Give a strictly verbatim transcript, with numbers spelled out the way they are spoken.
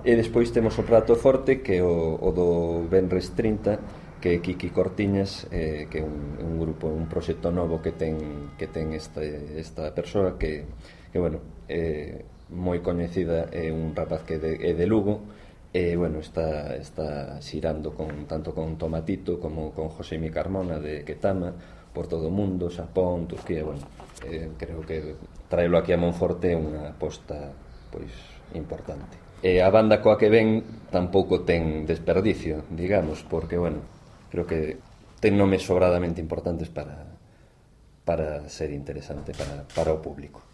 E despois temos o prato forte, que é o, o do Venres trinta, que é Kiki Cortiñas, eh, que é un, un grupo, un proxecto novo que ten que ten este, esta persoa que, que bueno, é moi coñecida, é un rapaz que de, é de Lugo, e bueno, está, está xirando con, tanto con Tomatito como con Josemi Carmona de Ketama por todo o mundo, Xapón, Turquía, bueno, eh, creo que traelo aquí a Monforte é unha aposta pois importante. E a banda coa que ven tampouco ten desperdicio, digamos, porque, bueno, creo que ten nomes sobradamente importantes para, para ser interesante para, para o público.